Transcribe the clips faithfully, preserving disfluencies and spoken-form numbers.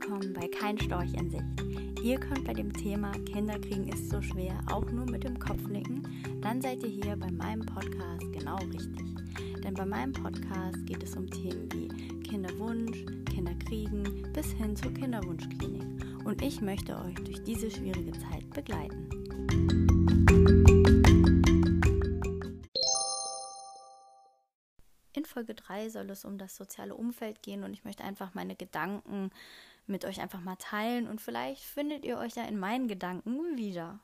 willkommen bei Kein Storch in Sicht. Ihr könnt bei dem Thema Kinderkriegen ist so schwer auch nur mit dem Kopf nicken, dann seid ihr hier bei meinem Podcast genau richtig. Denn bei meinem Podcast geht es um Themen wie Kinderwunsch, Kinderkriegen bis hin zur Kinderwunschklinik. Und ich möchte euch durch diese schwierige Zeit begleiten. In Folge drei soll es um das soziale Umfeld gehen und ich möchte einfach meine Gedanken mit euch einfach mal teilen und vielleicht findet ihr euch ja in meinen Gedanken wieder.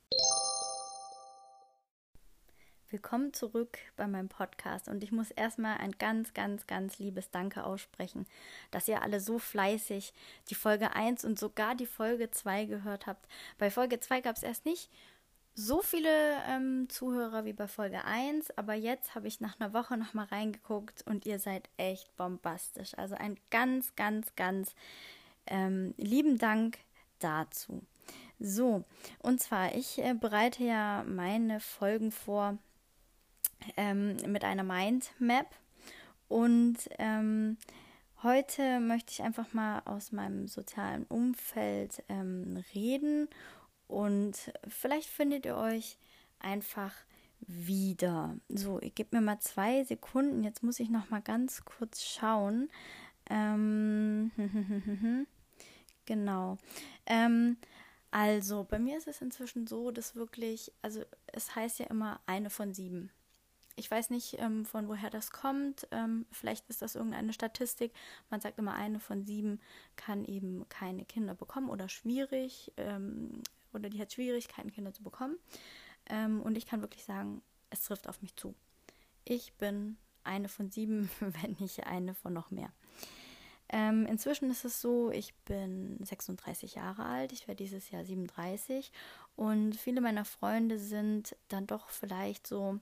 Willkommen zurück bei meinem Podcast und ich muss erstmal ein ganz, ganz, ganz liebes Danke aussprechen, dass ihr alle so fleißig die Folge eins und sogar die Folge zwei gehört habt. Bei Folge zwei gab es erst nicht so viele ähm, Zuhörer wie bei Folge eins, aber jetzt habe ich nach einer Woche nochmal reingeguckt und ihr seid echt bombastisch. Also ein ganz, ganz, ganz ähm, lieben Dank dazu. So, und zwar, ich äh, bereite ja meine Folgen vor ähm, mit einer Mindmap und ähm, heute möchte ich einfach mal aus meinem sozialen Umfeld ähm, reden. Und vielleicht findet ihr euch einfach wieder. So, ich gebe mir mal zwei Sekunden. Jetzt muss ich noch mal ganz kurz schauen. Ähm, genau. Ähm, also, bei mir ist es inzwischen so, dass wirklich, also es heißt ja immer eine von sieben. Ich weiß nicht, ähm, von woher das kommt. Ähm, vielleicht ist das irgendeine Statistik. Man sagt immer, eine von sieben kann eben keine Kinder bekommen oder schwierig. Ähm, oder die hat Schwierigkeiten, Kinder zu bekommen. Ähm, und ich kann wirklich sagen, es trifft auf mich zu. Ich bin eine von sieben, wenn nicht eine von noch mehr. Ähm, inzwischen ist es so, ich bin sechsunddreißig Jahre alt, ich werde dieses Jahr siebenunddreißig und viele meiner Freunde sind dann doch vielleicht so,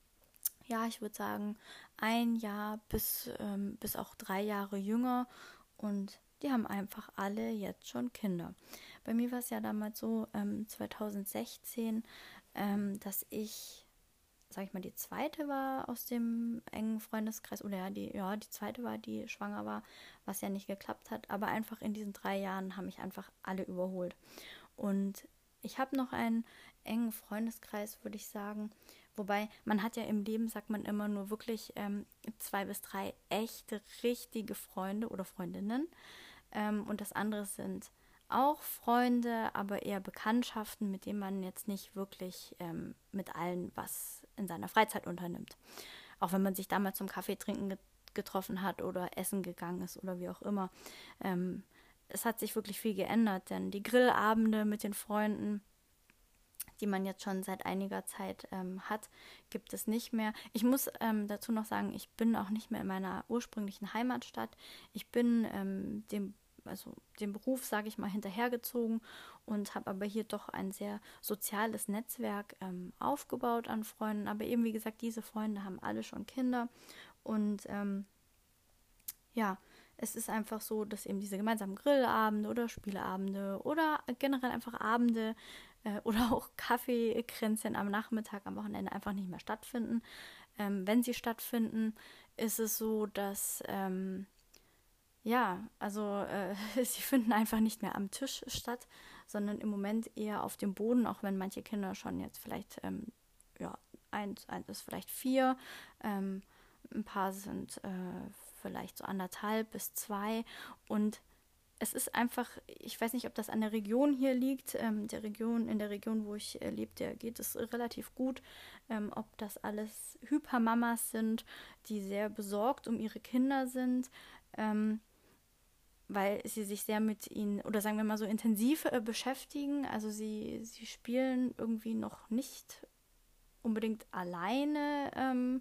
ja, ich würde sagen, ein Jahr bis, ähm, bis auch drei Jahre jünger und die haben einfach alle jetzt schon Kinder. Bei mir war es ja damals so, ähm, zweitausendsechzehn, ähm, dass ich, sag ich mal, die zweite war aus dem engen Freundeskreis, oder ja, die, ja, die zweite war, die schwanger war, was ja nicht geklappt hat, aber einfach in diesen drei Jahren haben mich einfach alle überholt. Und ich habe noch einen engen Freundeskreis, würde ich sagen, wobei man hat ja im Leben, sagt man immer, nur wirklich ähm, zwei bis drei echte, richtige Freunde oder Freundinnen. Ähm, und das andere sind auch Freunde, aber eher Bekanntschaften, mit denen man jetzt nicht wirklich ähm, mit allen was in seiner Freizeit unternimmt. Auch wenn man sich damals zum Kaffee trinken get- getroffen hat oder essen gegangen ist oder wie auch immer. Ähm, es hat sich wirklich viel geändert, denn die Grillabende mit den Freunden, die man jetzt schon seit einiger Zeit ähm, hat, gibt es nicht mehr. Ich muss ähm, dazu noch sagen, ich bin auch nicht mehr in meiner ursprünglichen Heimatstadt. Ich bin ähm, dem, also dem Beruf, sage ich mal, hinterhergezogen und habe aber hier doch ein sehr soziales Netzwerk ähm, aufgebaut an Freunden. Aber eben, wie gesagt, diese Freunde haben alle schon Kinder und ähm, ja, es ist einfach so, dass eben diese gemeinsamen Grillabende oder Spieleabende oder generell einfach Abende äh, oder auch Kaffeekränzchen am Nachmittag, am Wochenende einfach nicht mehr stattfinden. Ähm, wenn sie stattfinden, ist es so, dass ähm, ja, also äh, sie finden einfach nicht mehr am Tisch statt, sondern im Moment eher auf dem Boden, auch wenn manche Kinder schon jetzt vielleicht, ähm, ja, eins, eins ist vielleicht vier, ähm, ein paar sind äh, vielleicht so anderthalb bis zwei und es ist einfach, ich weiß nicht, ob das an der Region hier liegt, ähm, der Region, in der Region, wo ich äh, lebe, der geht es relativ gut, ähm, ob das alles Hypermamas sind, die sehr besorgt um ihre Kinder sind, ähm, weil sie sich sehr mit ihnen, oder sagen wir mal so intensiv äh, beschäftigen, also sie, sie spielen irgendwie noch nicht unbedingt alleine ähm,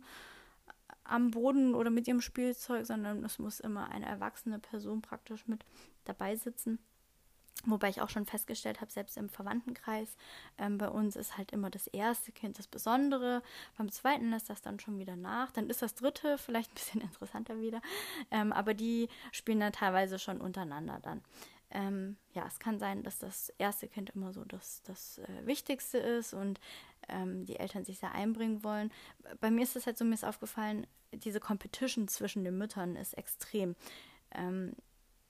am Boden oder mit ihrem Spielzeug, sondern es muss immer eine erwachsene Person praktisch mit dabei sitzen. Wobei ich auch schon festgestellt habe, selbst im Verwandtenkreis, ähm, bei uns ist halt immer das erste Kind das Besondere. Beim zweiten lässt das dann schon wieder nach. Dann ist das dritte vielleicht ein bisschen interessanter wieder. Ähm, aber die spielen dann teilweise schon untereinander dann. Ähm, ja, es kann sein, dass das erste Kind immer so das, das äh, Wichtigste ist und ähm, die Eltern sich sehr einbringen wollen. Bei mir ist es halt so, mir ist aufgefallen, diese Competition zwischen den Müttern ist extrem. Ähm,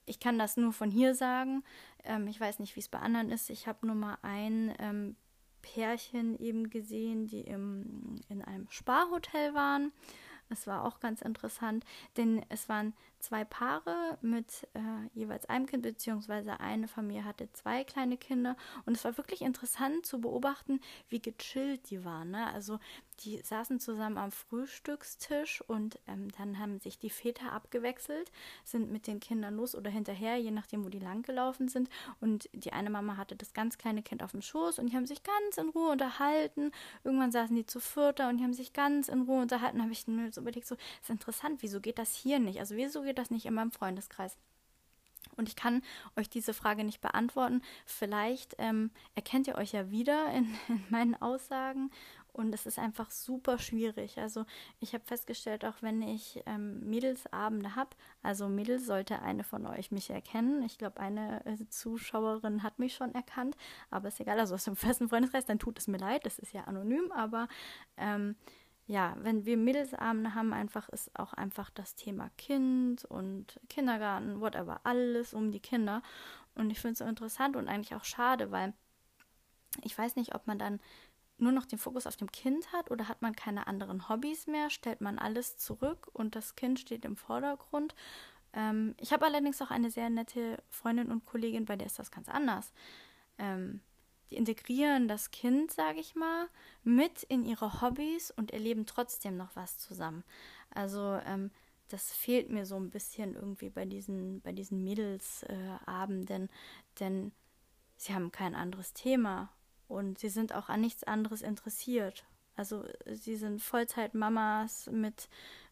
ich kann das nur von hier sagen. Ähm, ich weiß nicht, wie es bei anderen ist. Ich habe nur mal ein ähm, Pärchen eben gesehen, die im, in einem Spa-Hotel waren. Es war auch ganz interessant, denn es waren zwei Paare mit äh, jeweils einem Kind, beziehungsweise eine Familie hatte zwei kleine Kinder. Und es war wirklich interessant zu beobachten, wie gechillt die waren. Ne? Also die saßen zusammen am Frühstückstisch und ähm, dann haben sich die Väter abgewechselt, sind mit den Kindern los oder hinterher, je nachdem, wo die langgelaufen sind. Und die eine Mama hatte das ganz kleine Kind auf dem Schoß und die haben sich ganz in Ruhe unterhalten. Irgendwann saßen die zu viert da und die haben sich ganz in Ruhe unterhalten. Da habe ich mir so überlegt, so, ist interessant, wieso geht das hier nicht? Also wieso geht das nicht in meinem Freundeskreis? Und ich kann euch diese Frage nicht beantworten. Vielleicht ähm, erkennt ihr euch ja wieder in, in meinen Aussagen. Und es ist einfach super schwierig. Also ich habe festgestellt, auch wenn ich ähm, Mädelsabende habe, also Mädels sollte eine von euch mich erkennen. Ich glaube, eine äh, Zuschauerin hat mich schon erkannt, aber ist egal. Also aus dem festen Freundeskreis, dann tut es mir leid. Das ist ja anonym, aber ähm, ja, wenn wir Mädelsabende haben, einfach ist auch einfach das Thema Kind und Kindergarten, whatever, alles um die Kinder. Und ich finde es so interessant und eigentlich auch schade, weil ich weiß nicht, ob man dann nur noch den Fokus auf dem Kind hat oder hat man keine anderen Hobbys mehr, stellt man alles zurück und das Kind steht im Vordergrund. Ähm, ich habe allerdings auch eine sehr nette Freundin und Kollegin, bei der ist das ganz anders. Ähm, die integrieren das Kind, sage ich mal, mit in ihre Hobbys und erleben trotzdem noch was zusammen. Also ähm, das fehlt mir so ein bisschen irgendwie bei diesen, bei diesen Mädelsabenden, äh, denn sie haben kein anderes Thema und sie sind auch an nichts anderes interessiert. Also sie sind Vollzeit-Mamas mit,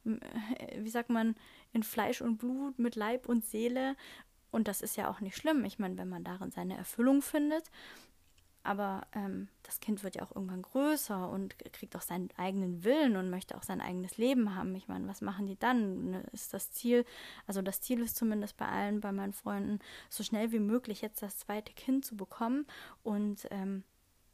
wie sagt man, in Fleisch und Blut, mit Leib und Seele. Und das ist ja auch nicht schlimm. Ich meine, wenn man darin seine Erfüllung findet. Aber ähm, das Kind wird ja auch irgendwann größer und kriegt auch seinen eigenen Willen und möchte auch sein eigenes Leben haben. Ich meine, was machen die dann? Ist das Ziel, also das Ziel ist zumindest bei allen, bei meinen Freunden, so schnell wie möglich jetzt das zweite Kind zu bekommen. Und ähm,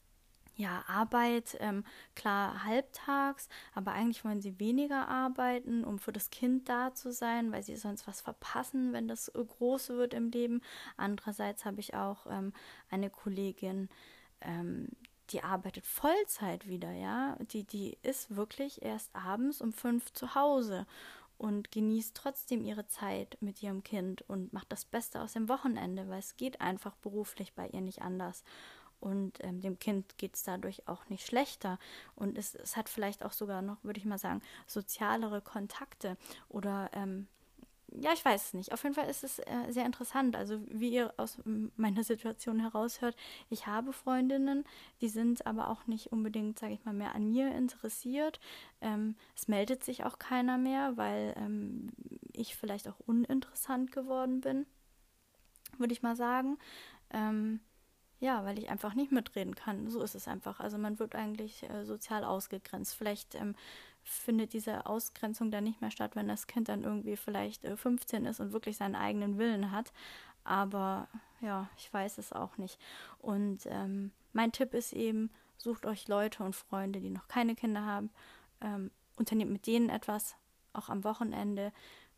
ja, Arbeit, ähm, klar halbtags, aber eigentlich wollen sie weniger arbeiten, um für das Kind da zu sein, weil sie sonst was verpassen, wenn das äh, groß wird im Leben. Andererseits habe ich auch ähm, eine Kollegin, ähm, die arbeitet Vollzeit wieder, ja. Die, die ist wirklich erst abends um fünf zu Hause und genießt trotzdem ihre Zeit mit ihrem Kind und macht das Beste aus dem Wochenende, weil es geht einfach beruflich bei ihr nicht anders. Und ähm, dem Kind geht es dadurch auch nicht schlechter. Und es, es hat vielleicht auch sogar noch, würde ich mal sagen, sozialere Kontakte. Oder, ähm, ja, ich weiß es nicht. Auf jeden Fall ist es äh, sehr interessant. Also wie ihr aus meiner Situation heraushört, ich habe Freundinnen, die sind aber auch nicht unbedingt, sage ich mal, mehr an mir interessiert. Ähm, es meldet sich auch keiner mehr, weil ähm, ich vielleicht auch uninteressant geworden bin, würde ich mal sagen. Ähm, ja, weil ich einfach nicht mitreden kann. So ist es einfach. Also man wird eigentlich äh, sozial ausgegrenzt. Vielleicht ähm, findet diese Ausgrenzung dann nicht mehr statt, wenn das Kind dann irgendwie vielleicht äh, fünfzehn ist und wirklich seinen eigenen Willen hat. Aber ja, ich weiß es auch nicht. Und ähm, mein Tipp ist eben, sucht euch Leute und Freunde, die noch keine Kinder haben. Ähm, unternehmt mit denen etwas, auch am Wochenende,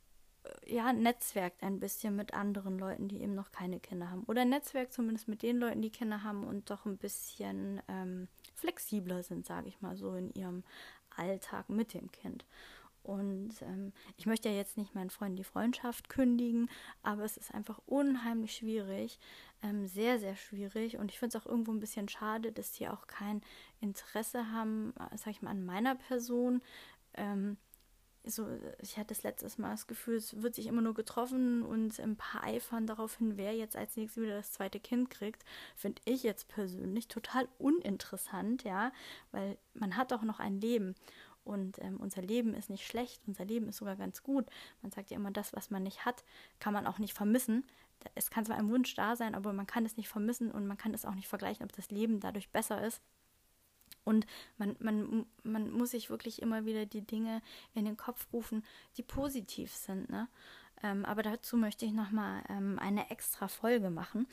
ja, netzwerkt ein bisschen mit anderen Leuten, die eben noch keine Kinder haben. Oder netzwerkt zumindest mit den Leuten, die Kinder haben und doch ein bisschen ähm, flexibler sind, sage ich mal so, in ihrem Alltag mit dem Kind. Und ähm, ich möchte ja jetzt nicht meinen Freunden die Freundschaft kündigen, aber es ist einfach unheimlich schwierig, ähm, sehr, sehr schwierig. Und ich finde es auch irgendwo ein bisschen schade, dass die auch kein Interesse haben, äh, sag ich mal, an meiner Person. Ähm, so, ich hatte das letztes Mal das Gefühl, es wird sich immer nur getroffen und ein paar eifern darauf hin, wer jetzt als nächstes wieder das zweite Kind kriegt, finde ich jetzt persönlich total uninteressant, ja, weil man hat doch noch ein Leben und ähm, unser Leben ist nicht schlecht, unser Leben ist sogar ganz gut. Man sagt ja immer, das, was man nicht hat, kann man auch nicht vermissen. Es kann zwar ein Wunsch da sein, aber man kann es nicht vermissen und man kann es auch nicht vergleichen, ob das Leben dadurch besser ist. Und man, man, man muss sich wirklich immer wieder die Dinge in den Kopf rufen, die positiv sind. Ne? Ähm, aber dazu möchte ich nochmal ähm, eine extra Folge machen.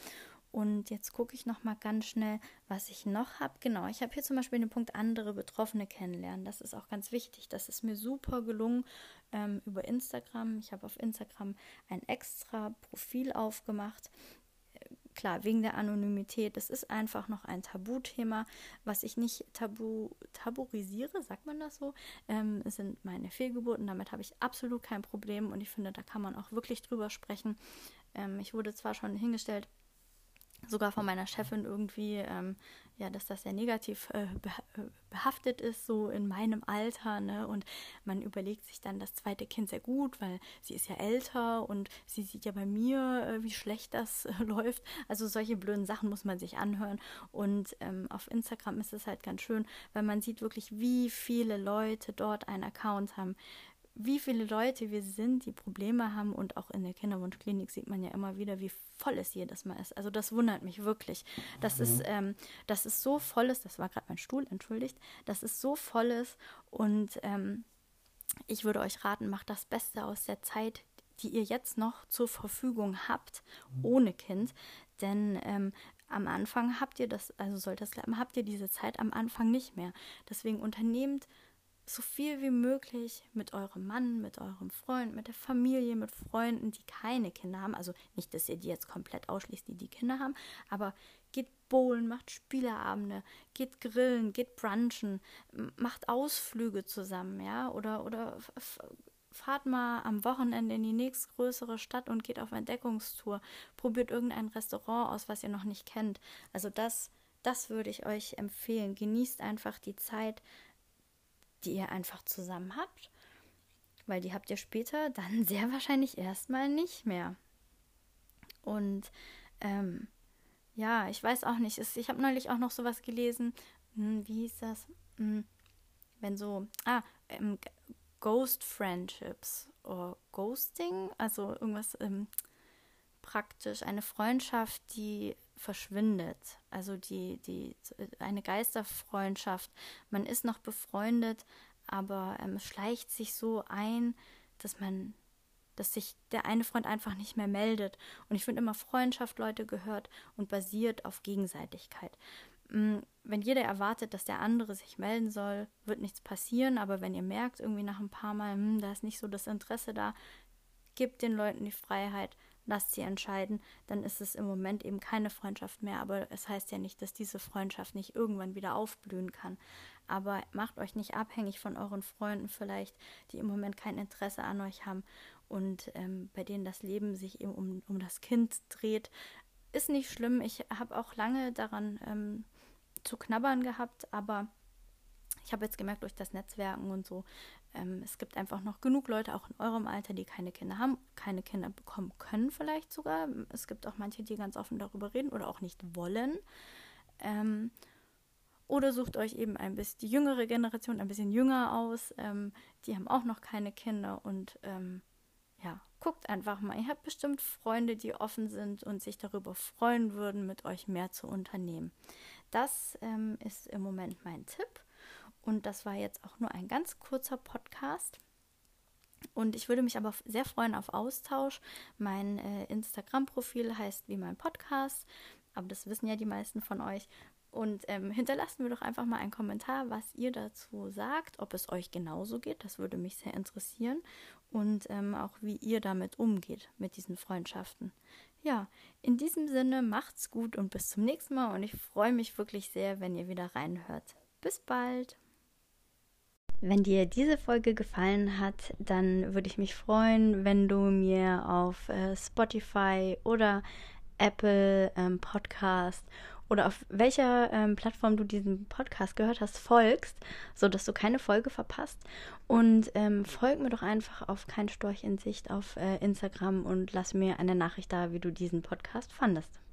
Und jetzt gucke ich noch mal ganz schnell, was ich noch habe. Genau, ich habe hier zum Beispiel den Punkt andere Betroffene kennenlernen. Das ist auch ganz wichtig. Das ist mir super gelungen ähm, über Instagram. Ich habe auf Instagram ein extra Profil aufgemacht. Klar, wegen der Anonymität. Das ist einfach noch ein Tabuthema, was ich nicht tabu, tabuisiere, sagt man das so, ähm, sind meine Fehlgeburten. Damit habe ich absolut kein Problem und ich finde, da kann man auch wirklich drüber sprechen. Ähm, ich wurde zwar schon hingestellt, sogar von meiner Chefin irgendwie, ähm, ja, dass das sehr negativ äh, beh- behaftet ist, so in meinem Alter, ne? Und man überlegt sich dann das zweite Kind sehr gut, weil sie ist ja älter und sie sieht ja bei mir, äh, wie schlecht das äh, läuft. Also solche blöden Sachen muss man sich anhören. Und ähm, auf Instagram ist es halt ganz schön, weil man sieht wirklich, wie viele Leute dort einen Account haben, wie viele Leute wir sind, die Probleme haben, und auch in der Kinderwunschklinik sieht man ja immer wieder, wie voll es jedes Mal ist. Also das wundert mich wirklich. Das ist, ähm, das ist so voll ist, das war gerade mein Stuhl, entschuldigt, das ist so voll ist und ähm, ich würde euch raten, macht das Beste aus der Zeit, die ihr jetzt noch zur Verfügung habt, ohne Kind, denn ähm, am Anfang habt ihr das, also sollte das klappen, habt ihr diese Zeit am Anfang nicht mehr. Deswegen unternehmt so viel wie möglich mit eurem Mann, mit eurem Freund, mit der Familie, mit Freunden, die keine Kinder haben. Also nicht, dass ihr die jetzt komplett ausschließt, die die Kinder haben, aber geht bowlen, macht Spieleabende, geht grillen, geht brunchen, macht Ausflüge zusammen, ja, oder, oder f- fahrt mal am Wochenende in die nächstgrößere Stadt und geht auf Entdeckungstour, probiert irgendein Restaurant aus, was ihr noch nicht kennt. Also das, das würde ich euch empfehlen. Genießt einfach die Zeit, die ihr einfach zusammen habt, weil die habt ihr später dann sehr wahrscheinlich erstmal nicht mehr. Und ähm, ja, ich weiß auch nicht, es, ich habe neulich auch noch sowas gelesen, hm, wie hieß das? Hm, wenn so, ah, ähm, Ghost Friendships oder Ghosting, also irgendwas ähm, praktisch, eine Freundschaft, die verschwindet, also die, die, eine Geisterfreundschaft. Man ist noch befreundet, aber ähm, es schleicht sich so ein, dass man, dass sich der eine Freund einfach nicht mehr meldet. Und ich finde immer, Freundschaft, Leute, gehört und basiert auf Gegenseitigkeit. Wenn jeder erwartet, dass der andere sich melden soll, wird nichts passieren, aber wenn ihr merkt, irgendwie nach ein paar Mal, hm, da ist nicht so das Interesse da, gebt den Leuten die Freiheit, lasst sie entscheiden, dann ist es im Moment eben keine Freundschaft mehr, aber es heißt ja nicht, dass diese Freundschaft nicht irgendwann wieder aufblühen kann. Aber macht euch nicht abhängig von euren Freunden vielleicht, die im Moment kein Interesse an euch haben und ähm, bei denen das Leben sich eben um, um das Kind dreht. Ist nicht schlimm, ich habe auch lange daran ähm, zu knabbern gehabt, aber ich habe jetzt gemerkt, durch das Netzwerken und so, ähm, es gibt einfach noch genug Leute, auch in eurem Alter, die keine Kinder haben, keine Kinder bekommen können vielleicht sogar. Es gibt auch manche, die ganz offen darüber reden oder auch nicht wollen. Ähm, oder sucht euch eben ein bisschen die jüngere Generation, ein bisschen jünger aus. Ähm, die haben auch noch keine Kinder und ähm, ja, guckt einfach mal. Ihr habt bestimmt Freunde, die offen sind und sich darüber freuen würden, mit euch mehr zu unternehmen. Das ähm, ist im Moment mein Tipp. Und das war jetzt auch nur ein ganz kurzer Podcast. Und ich würde mich aber sehr freuen auf Austausch. Mein äh, Instagram-Profil heißt wie mein Podcast, aber das wissen ja die meisten von euch. Und ähm, hinterlasst mir doch einfach mal einen Kommentar, was ihr dazu sagt, ob es euch genauso geht. Das würde mich sehr interessieren. Und ähm, auch wie ihr damit umgeht, mit diesen Freundschaften. Ja, in diesem Sinne, macht's gut und bis zum nächsten Mal. Und ich freue mich wirklich sehr, wenn ihr wieder reinhört. Bis bald! Wenn dir diese Folge gefallen hat, dann würde ich mich freuen, wenn du mir auf äh, Spotify oder Apple ähm, Podcast oder auf welcher ähm, Plattform du diesen Podcast gehört hast, folgst, sodass du keine Folge verpasst. Und ähm, folg mir doch einfach auf Kein Storch in Sicht auf äh, Instagram und lass mir eine Nachricht da, wie du diesen Podcast fandest.